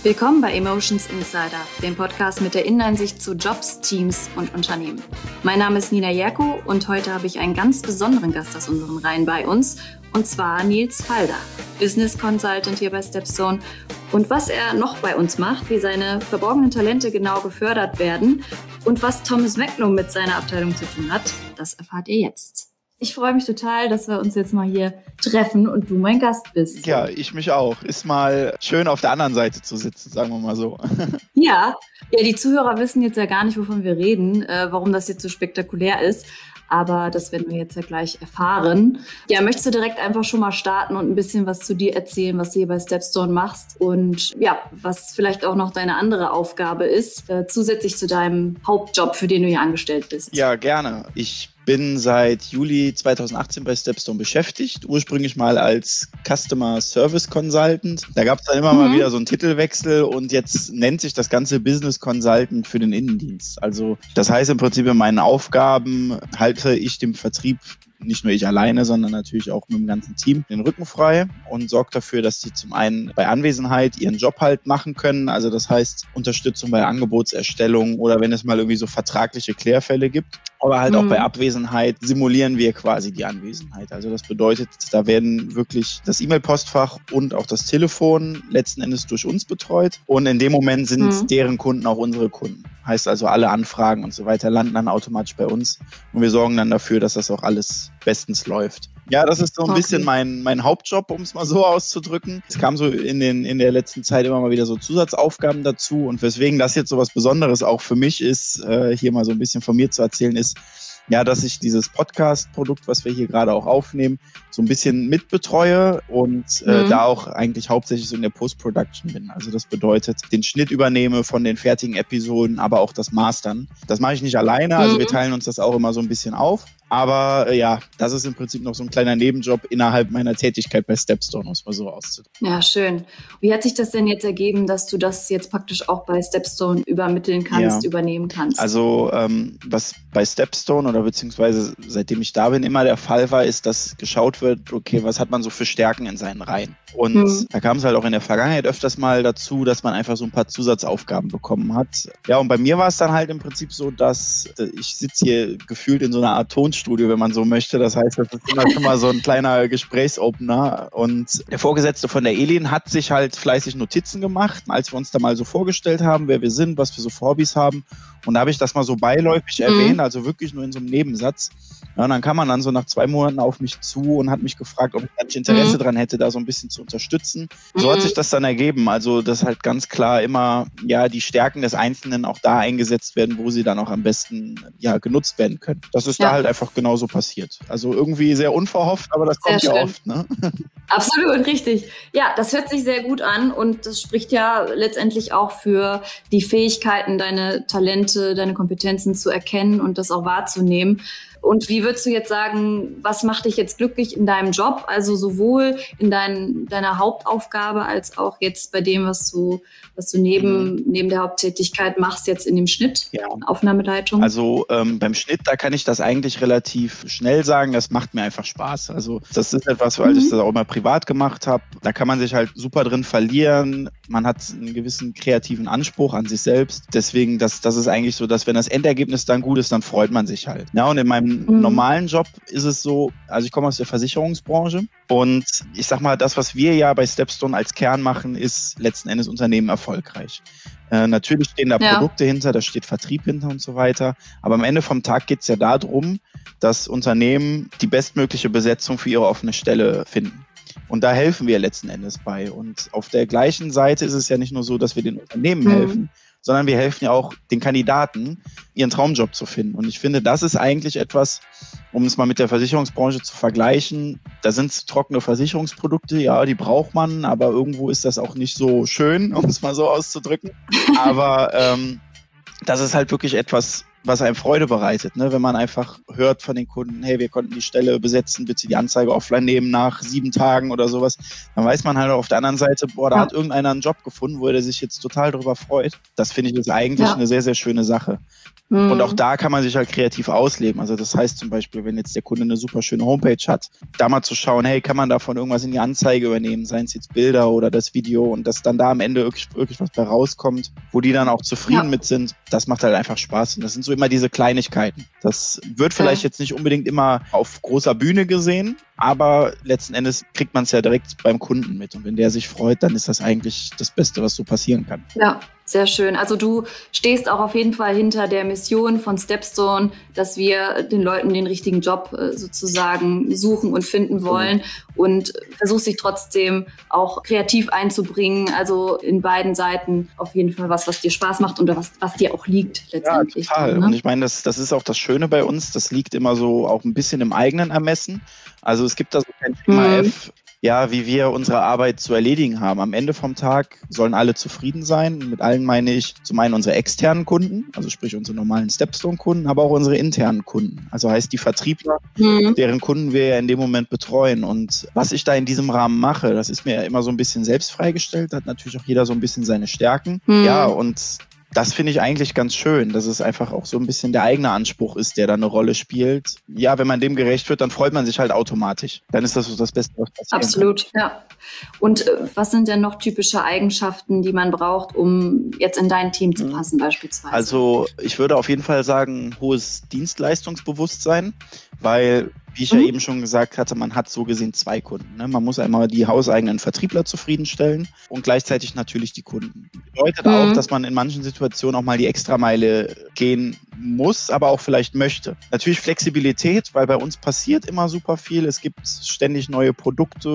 Willkommen bei Emotions Insider, dem Podcast mit der Inneneinsicht zu Jobs, Teams und Unternehmen. Mein Name ist Nina Jerko und heute habe ich einen ganz besonderen Gast aus unseren Reihen bei uns, und zwar Nils Falder, Business Consultant hier bei Stepstone. Und was er noch bei uns macht, wie seine verborgenen Talente genau gefördert werden und was Thomas Magnum mit seiner Abteilung zu tun hat, das erfahrt ihr jetzt. Ich freue mich total, dass wir uns jetzt mal hier treffen und du mein Gast bist. Ja, ich mich auch. Ist mal schön auf der anderen Seite zu sitzen, sagen wir mal so. Ja, die Zuhörer wissen jetzt ja gar nicht, wovon wir reden, warum das jetzt so spektakulär ist. Aber das werden wir jetzt ja gleich erfahren. Ja, möchtest du direkt einfach schon mal starten und ein bisschen was zu dir erzählen, was du hier bei Stepstone machst und ja, was vielleicht auch noch deine andere Aufgabe ist, zusätzlich zu deinem Hauptjob, für den du hier angestellt bist? Ja, gerne. Ich bin seit Juli 2018 bei Stepstone beschäftigt, ursprünglich mal als Customer Service Consultant. Da gab es dann immer mal wieder so einen Titelwechsel und jetzt nennt sich das Ganze Business Consultant für den Innendienst. Also das heißt im Prinzip, in meinen Aufgaben halte ich dem Vertrieb, nicht nur ich alleine, sondern natürlich auch mit dem ganzen Team, den Rücken frei und sorge dafür, dass sie zum einen bei Anwesenheit ihren Job halt machen können. Also das heißt Unterstützung bei Angebotserstellung oder wenn es mal irgendwie so vertragliche Klärfälle gibt. Aber halt auch bei Abwesenheit simulieren wir quasi die Anwesenheit. Also das bedeutet, da werden wirklich das E-Mail-Postfach und auch das Telefon letzten Endes durch uns betreut. Und in dem Moment sind deren Kunden auch unsere Kunden. Heißt also, alle Anfragen und so weiter landen dann automatisch bei uns. Und wir sorgen dann dafür, dass das auch alles bestens läuft. Ja, das ist so ein bisschen mein Hauptjob, um es mal so auszudrücken. Es kam so in der letzten Zeit immer mal wieder so Zusatzaufgaben dazu. Und weswegen das jetzt so was Besonderes auch für mich ist, hier mal so ein bisschen von mir zu erzählen, ist, ja, dass ich dieses Podcast-Produkt, was wir hier gerade auch aufnehmen, so ein bisschen mitbetreue und da auch eigentlich hauptsächlich so in der Post-Production bin. Also das bedeutet, den Schnitt übernehme von den fertigen Episoden, aber auch das Mastern. Das mache ich nicht alleine, also wir teilen uns das auch immer so ein bisschen auf. Aber ja, das ist im Prinzip noch so ein kleiner Nebenjob innerhalb meiner Tätigkeit bei Stepstone, muss man so auszudrücken. Ja, schön. Wie hat sich das denn jetzt ergeben, dass du das jetzt praktisch auch bei Stepstone übermitteln kannst, übernehmen kannst? Also was bei Stepstone oder beziehungsweise seitdem ich da bin immer der Fall war, ist, dass geschaut wird, okay, was hat man so für Stärken in seinen Reihen? Und da kam es halt auch in der Vergangenheit öfters mal dazu, dass man einfach so ein paar Zusatzaufgaben bekommen hat. Ja, und bei mir war es dann halt im Prinzip so, dass ich sitze hier gefühlt in so einer Art Tonstudio, wenn man so möchte. Das heißt, das ist immer schon mal so ein kleiner Gesprächsopener. Und der Vorgesetzte von der Elin hat sich halt fleißig Notizen gemacht, als wir uns da mal so vorgestellt haben, wer wir sind, was wir so für Hobbys haben. Und da habe ich das mal so beiläufig erwähnt, also wirklich nur in so einem Nebensatz. Ja, und dann kam man dann so nach 2 Monaten auf mich zu und hat mich gefragt, ob ich da nicht Interesse dran hätte, da so ein bisschen zu unterstützen. So hat sich das dann ergeben. Also, dass halt ganz klar immer ja die Stärken des Einzelnen auch da eingesetzt werden, wo sie dann auch am besten ja genutzt werden können. Das ist da halt einfach genauso passiert. Also irgendwie sehr unverhofft, aber das kommt ja oft, ne? Absolut, richtig. Ja, das hört sich sehr gut an und das spricht ja letztendlich auch für die Fähigkeiten, deine Talente, deine Kompetenzen zu erkennen und das auch wahrzunehmen. Und wie würdest du jetzt sagen, was macht dich jetzt glücklich in deinem Job? Also sowohl in deiner Hauptaufgabe als auch jetzt bei dem, was du neben der Haupttätigkeit machst, jetzt in dem Schnitt, Aufnahmeleitung? Also beim Schnitt, da kann ich das eigentlich relativ schnell sagen, das macht mir einfach Spaß. Also das ist etwas, weil ich das auch immer privat gemacht habe. Da kann man sich halt super drin verlieren. Man hat einen gewissen kreativen Anspruch an sich selbst. Deswegen, das ist eigentlich so, dass wenn das Endergebnis dann gut ist, dann freut man sich halt. Ja, und in meinem normalen Job ist es so, also ich komme aus der Versicherungsbranche und ich sag mal, das, was wir ja bei Stepstone als Kern machen, ist letzten Endes Unternehmen erfolgreich. Natürlich stehen da Produkte hinter, da steht Vertrieb hinter und so weiter, aber am Ende vom Tag geht es ja darum, dass Unternehmen die bestmögliche Besetzung für ihre offene Stelle finden. Und da helfen wir letzten Endes bei. Und auf der gleichen Seite ist es ja nicht nur so, dass wir den Unternehmen helfen, sondern wir helfen ja auch den Kandidaten, ihren Traumjob zu finden. Und ich finde, das ist eigentlich etwas, um es mal mit der Versicherungsbranche zu vergleichen. Da sind trockene Versicherungsprodukte, ja, die braucht man, aber irgendwo ist das auch nicht so schön, um es mal so auszudrücken. Aber das ist halt wirklich etwas, was einem Freude bereitet, ne? Wenn man einfach hört von den Kunden, hey, wir konnten die Stelle besetzen, bitte die Anzeige offline nehmen nach 7 Tagen oder sowas, dann weiß man halt auf der anderen Seite, boah, da hat irgendeiner einen Job gefunden, wo er sich jetzt total drüber freut. Das finde ich ist eigentlich eine sehr, sehr schöne Sache. Und auch da kann man sich halt kreativ ausleben. Also das heißt zum Beispiel, wenn jetzt der Kunde eine super schöne Homepage hat, da mal zu schauen, hey, kann man davon irgendwas in die Anzeige übernehmen, seien es jetzt Bilder oder das Video, und dass dann da am Ende wirklich was bei rauskommt, wo die dann auch zufrieden mit sind, das macht halt einfach Spaß. Und das sind so immer diese Kleinigkeiten. Das wird vielleicht jetzt nicht unbedingt immer auf großer Bühne gesehen, aber letzten Endes kriegt man es ja direkt beim Kunden mit. Und wenn der sich freut, dann ist das eigentlich das Beste, was so passieren kann. Ja, sehr schön. Also du stehst auch auf jeden Fall hinter der Mission von Stepstone, dass wir den Leuten den richtigen Job sozusagen suchen und finden wollen, und versuchst dich trotzdem auch kreativ einzubringen. Also in beiden Seiten auf jeden Fall was dir Spaß macht und was dir auch liegt letztendlich. Ja, total. Dann, ne? Und ich meine, das ist auch das Schöne bei uns. Das liegt immer so auch ein bisschen im eigenen Ermessen. Also es gibt da so kein Schema F, ja, wie wir unsere Arbeit zu erledigen haben. Am Ende vom Tag sollen alle zufrieden sein. Mit allen meine ich zum einen unsere externen Kunden, also sprich unsere normalen Stepstone-Kunden, aber auch unsere internen Kunden. Also heißt die Vertriebler, deren Kunden wir ja in dem Moment betreuen. Und was ich da in diesem Rahmen mache, das ist mir ja immer so ein bisschen selbst freigestellt. Da hat natürlich auch jeder so ein bisschen seine Stärken. Ja, und das finde ich eigentlich ganz schön, dass es einfach auch so ein bisschen der eigene Anspruch ist, der da eine Rolle spielt. Ja, wenn man dem gerecht wird, dann freut man sich halt automatisch. Dann ist das so das Beste, was passieren Absolut, kann. Ja. Und was sind denn noch typische Eigenschaften, die man braucht, um jetzt in dein Team zu passen beispielsweise? Also ich würde auf jeden Fall sagen, hohes Dienstleistungsbewusstsein, weil, wie ich ja eben schon gesagt hatte, man hat so gesehen zwei Kunden. Ne? Man muss einmal die hauseigenen Vertriebler zufriedenstellen und gleichzeitig natürlich die Kunden. Das bedeutet auch, dass man in manchen Situationen auch mal die Extrameile gehen muss, aber auch vielleicht möchte. Natürlich Flexibilität, weil bei uns passiert immer super viel. Es gibt ständig neue Produkte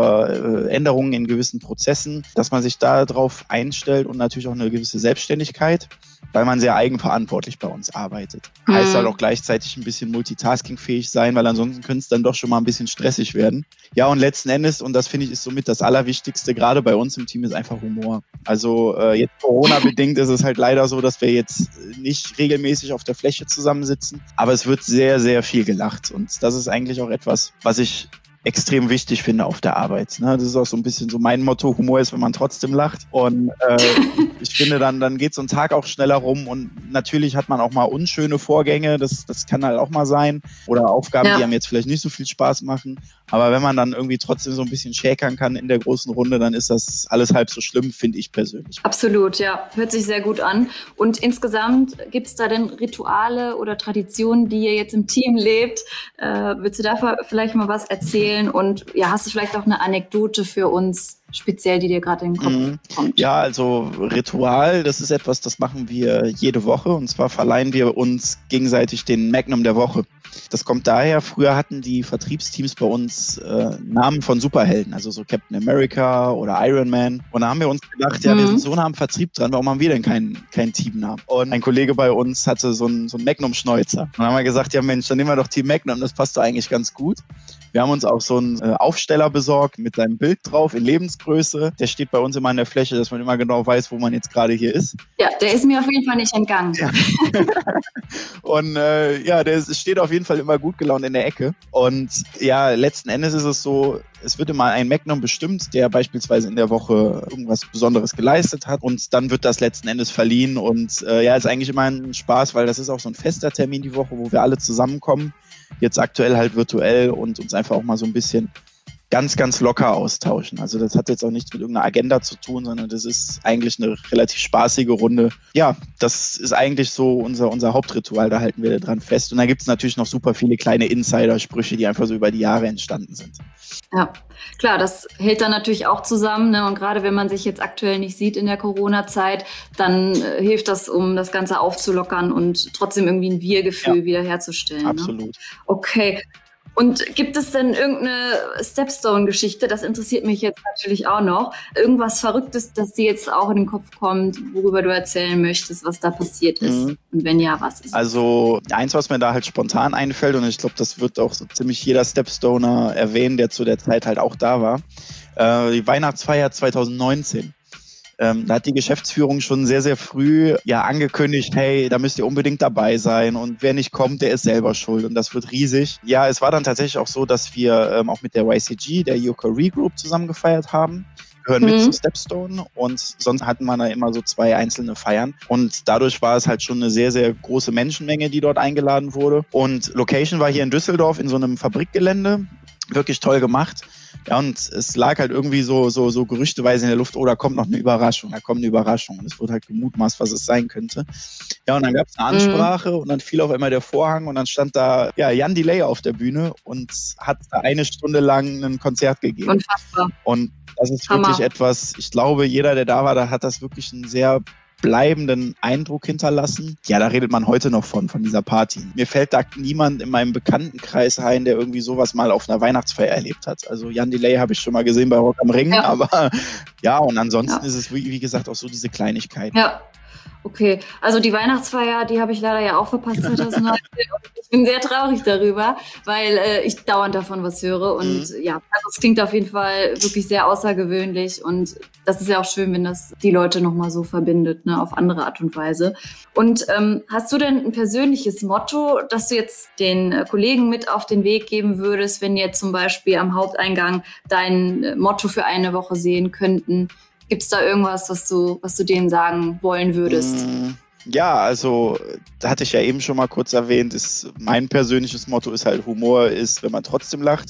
oder Änderungen in gewissen Prozessen, dass man sich darauf einstellt, und natürlich auch eine gewisse Selbstständigkeit, weil man sehr eigenverantwortlich bei uns arbeitet. Heißt halt auch gleichzeitig ein bisschen multitaskingfähig sein, weil ansonsten könnte es dann doch schon mal ein bisschen stressig werden. Ja, und letzten Endes, und das finde ich ist somit das Allerwichtigste, gerade bei uns im Team, ist einfach Humor. Also jetzt Corona-bedingt ist es halt leider so, dass wir jetzt nicht regelmäßig auf der Fläche zusammensitzen, aber es wird sehr, sehr viel gelacht, und das ist eigentlich auch etwas, was ich extrem wichtig finde auf der Arbeit. Ne? Das ist auch so ein bisschen so mein Motto, Humor ist, wenn man trotzdem lacht. Und ich finde, dann geht so ein Tag auch schneller rum, und natürlich hat man auch mal unschöne Vorgänge, das kann halt auch mal sein, oder Aufgaben, die einem jetzt vielleicht nicht so viel Spaß machen. Aber wenn man dann irgendwie trotzdem so ein bisschen schäkern kann in der großen Runde, dann ist das alles halb so schlimm, finde ich persönlich. Absolut, ja. Hört sich sehr gut an. Und insgesamt, gibt es da denn Rituale oder Traditionen, die ihr jetzt im Team lebt? Willst du da vielleicht mal was erzählen? Und ja, hast du vielleicht auch eine Anekdote für uns, speziell, die dir gerade in den Kopf kommt? Ja, also Ritual, das ist etwas, das machen wir jede Woche, und zwar verleihen wir uns gegenseitig den Magnum der Woche. Das kommt daher, früher hatten die Vertriebsteams bei uns Namen von Superhelden, also so Captain America oder Iron Man. Und da haben wir uns gedacht, ja, wir sind so nah am Vertrieb dran, warum haben wir denn keinen Teamnamen? Und ein Kollege bei uns hatte so einen Magnum-Schnäuzer. Und dann haben wir gesagt, ja Mensch, dann nehmen wir doch Team Magnum, das passt doch eigentlich ganz gut. Wir haben uns auch so einen Aufsteller besorgt mit seinem Bild drauf in Lebensgröße. Der steht bei uns immer in der Fläche, dass man immer genau weiß, wo man jetzt gerade hier ist. Ja, der ist mir auf jeden Fall nicht entgangen. Ja. Und der steht auf jeden Fall immer gut gelaunt in der Ecke. Und ja, letzten Endes ist es so, es wird immer ein Magnum bestimmt, der beispielsweise in der Woche irgendwas Besonderes geleistet hat, und dann wird das letzten Endes verliehen. Und ist eigentlich immer ein Spaß, weil das ist auch so ein fester Termin die Woche, wo wir alle zusammenkommen. Jetzt aktuell halt virtuell, und uns einfach auch mal so ein bisschen ganz, ganz locker austauschen. Also das hat jetzt auch nichts mit irgendeiner Agenda zu tun, sondern das ist eigentlich eine relativ spaßige Runde. Ja, das ist eigentlich so unser Hauptritual, da halten wir dran fest. Und da gibt es natürlich noch super viele kleine Insider-Sprüche, die einfach so über die Jahre entstanden sind. Ja, klar, das hält dann natürlich auch zusammen, ne? Und gerade wenn man sich jetzt aktuell nicht sieht in der Corona-Zeit, dann hilft das, um das Ganze aufzulockern und trotzdem irgendwie ein Wir-Gefühl wiederherzustellen. Absolut. Ne? Okay. Und gibt es denn irgendeine Stepstone-Geschichte, das interessiert mich jetzt natürlich auch noch, irgendwas Verrücktes, das dir jetzt auch in den Kopf kommt, worüber du erzählen möchtest, was da passiert ist? Und wenn ja, was ist Also eins, was mir da halt spontan einfällt, und ich glaube, das wird auch so ziemlich jeder Stepstoner erwähnen, der zu der Zeit halt auch da war, die Weihnachtsfeier 2019. Da hat die Geschäftsführung schon sehr, sehr früh angekündigt, hey, da müsst ihr unbedingt dabei sein, und wer nicht kommt, der ist selber schuld, und das wird riesig. Ja, es war dann tatsächlich auch so, dass wir auch mit der YCG, der Yokory Group, zusammen gefeiert haben. gehören mit zu Stepstone und sonst hatten wir da immer so 2 einzelne Feiern und dadurch war es halt schon eine sehr, sehr große Menschenmenge, die dort eingeladen wurde und Location war hier in Düsseldorf in so einem Fabrikgelände, wirklich toll gemacht. Ja, und es lag halt irgendwie so gerüchteweise in der Luft, da kommt noch eine Überraschung, da kommt eine Überraschung. Und es wurde halt gemutmaßt, was es sein könnte. Ja, und dann gab es eine Ansprache und dann fiel auf einmal der Vorhang und dann stand da Jan Delay auf der Bühne und hat da 1 Stunde lang ein Konzert gegeben. Unfassbar. Und das ist wirklich etwas, ich glaube, jeder, der da war, da hat das wirklich einen sehr bleibenden Eindruck hinterlassen. Ja, da redet man heute noch von dieser Party. Mir fällt da niemand in meinem Bekanntenkreis ein, der irgendwie sowas mal auf einer Weihnachtsfeier erlebt hat. Also Jan Delay habe ich schon mal gesehen bei Rock am Ring, aber ja, und ansonsten ist es, wie gesagt, auch so diese Kleinigkeiten. Ja. Okay, also die Weihnachtsfeier, die habe ich leider ja auch verpasst 2019. Ich bin sehr traurig darüber, weil ich dauernd davon was höre und also es klingt auf jeden Fall wirklich sehr außergewöhnlich und das ist ja auch schön, wenn das die Leute nochmal so verbindet, ne, auf andere Art und Weise. Und hast du denn ein persönliches Motto, das du jetzt den Kollegen mit auf den Weg geben würdest, wenn jetzt zum Beispiel am Haupteingang dein Motto für eine Woche sehen könnten? Gibt es da irgendwas, was du denen sagen wollen würdest? Ja, also da hatte ich ja eben schon mal kurz erwähnt, mein persönliches Motto ist halt, Humor ist, wenn man trotzdem lacht.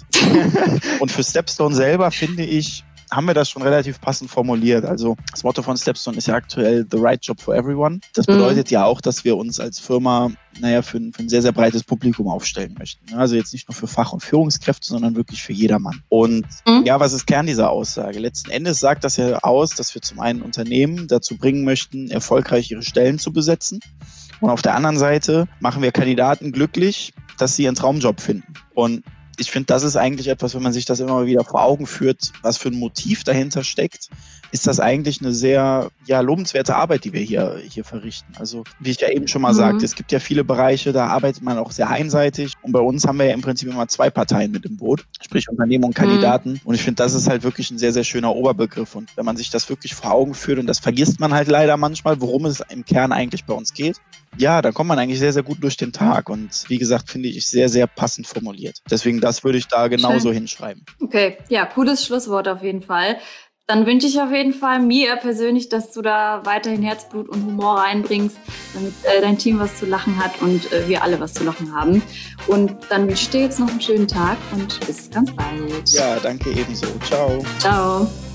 Und für Stepstone selber, finde ich, haben wir das schon relativ passend formuliert. Also das Motto von Stepstone ist ja aktuell The Right Job for Everyone. Das bedeutet ja auch, dass wir uns als Firma für ein sehr, sehr breites Publikum aufstellen möchten. Also jetzt nicht nur für Fach- und Führungskräfte, sondern wirklich für jedermann. Und was ist Kern dieser Aussage? Letzten Endes sagt das ja aus, dass wir zum einen Unternehmen dazu bringen möchten, erfolgreich ihre Stellen zu besetzen. Und auf der anderen Seite machen wir Kandidaten glücklich, dass sie ihren Traumjob finden. Und ich finde, das ist eigentlich etwas, wenn man sich das immer mal wieder vor Augen führt, was für ein Motiv dahinter steckt, ist das eigentlich eine sehr lobenswerte Arbeit, die wir hier verrichten. Also wie ich ja eben schon mal sagte, es gibt ja viele Bereiche, da arbeitet man auch sehr einseitig und bei uns haben wir ja im Prinzip immer 2 Parteien mit im Boot, sprich Unternehmen und Kandidaten. Und ich finde, das ist halt wirklich ein sehr, sehr schöner Oberbegriff und wenn man sich das wirklich vor Augen führt und das vergisst man halt leider manchmal, worum es im Kern eigentlich bei uns geht, dann kommt man eigentlich sehr, sehr gut durch den Tag und wie gesagt, finde ich sehr, sehr passend formuliert. Deswegen, das würde ich da genauso hinschreiben. Okay, ja, cooles Schlusswort auf jeden Fall. Dann wünsche ich auf jeden Fall mir persönlich, dass du da weiterhin Herzblut und Humor reinbringst, damit dein Team was zu lachen hat und wir alle was zu lachen haben. Und dann wünsche ich dir jetzt noch einen schönen Tag und bis ganz bald. Ja, danke ebenso. Ciao. Ciao.